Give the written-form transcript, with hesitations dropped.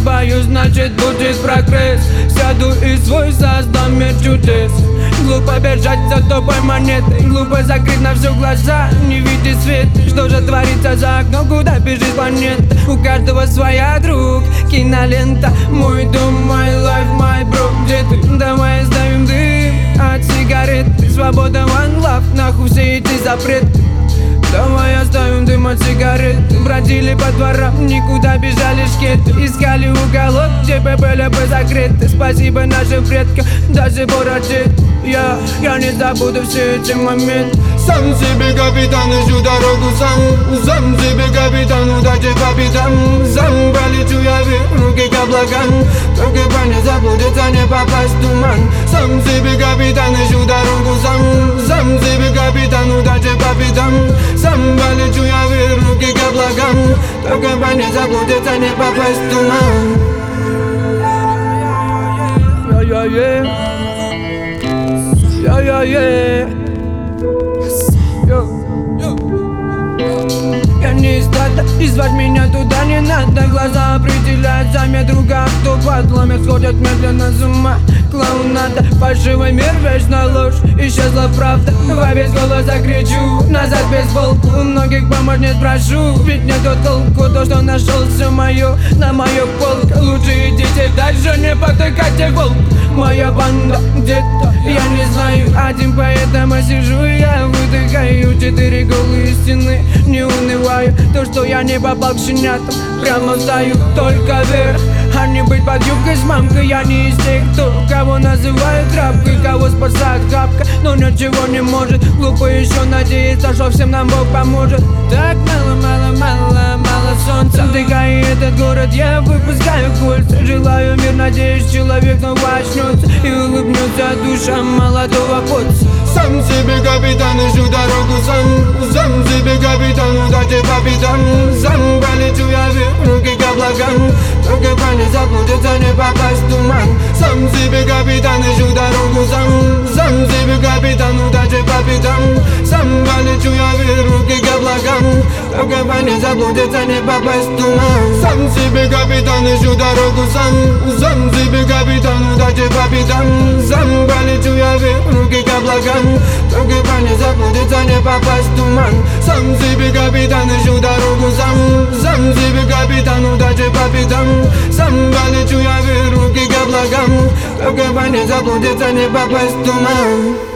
ошибаюсь, значит будет прогресс. Сяду и свой создам мир чудес. Глупо бежать за тупой монетой, глупо закрыть на все глаза, не видеть свет. Что же творится за окном, куда бежит планета? У каждого своя, друг, кинолента. Мой дом, мой life, мой бро. Где ты? Давай оставим дым от сигарет. Свобода, one love, нахуй все эти запреты. Давай оставим дым от сигарет. Бродили по дворам, никуда бежали шкеты. Искали уголок, где были бы закрыты. Спасибо нашим предкам, даже бороде. Я не забуду все эти моменты. Сам себе капитан, ищу дорогу сам. Сам себе капитан, удачи по пятам. Сам полечу я вверх, руки к облакам. Только бы не заблудиться, не попасть в туман. Сам себе капитан, ищу дорогу сам. Сам себе капитан, удачи по пятам. Сам полечу я вверх, руки к облакам. Только бы не заблудиться, не попасть в туман. Я не из стада, и звать меня туда не надо. Глаза определяют замет друга, кто подломит. Сходят медленно с ума, клоунада. Фальшивый мир, вечная ложь, исчезла правда. Во весь голос закричу, назад без волку. У многих помочь не спрошу, ведь не тот толку. То, что нашел, все мое, на мою полку. Лучше идите дальше, не потыкайте волк. Моя банда где-то, я не знаю один, поэтому сижу я выдыхаю. 4 голые стены, не унываю. То, что я не попал к щенятам, прямо стою только вверх. А не быть под юбкой с мамкой. Я не из тех, кого называют тряпкой, кого спасает хапка, но ничего не может. Глупо еще надеяться, что всем нам Бог поможет. Так мало солнца вдыхая этот город, я выпускаю кольца. Желаю мир, надеюсь, человек снова очнется и улыбнется душа молодого поца. Сам себе капитан, ищу дорогу сам. Сам себе капитан, удачи по пятам. Сам полечу я вверх, руки к облакам. Только бы не заблудиться, не попасть в туман. Сам себе капитан, ищу дорогу сам. Сам себе капитан, удачи по пятам. Сам полечу я вверх, руки к облакам. Только бы не заблудиться, не попасть в туман. Сам себе капитан, ищу дорогу сам. Сам себе капитан, удачи по пятам. Сам полечу я вверх, руки к облакам. Только бы не заблудиться, не попасть в туман. Сам себе капитан, ищу дорогу сам. Сам себе капитан, удачи по пятам. Сам полечу я вверх, руки к облакам. Только бы не заблудиться, не попасть в туман.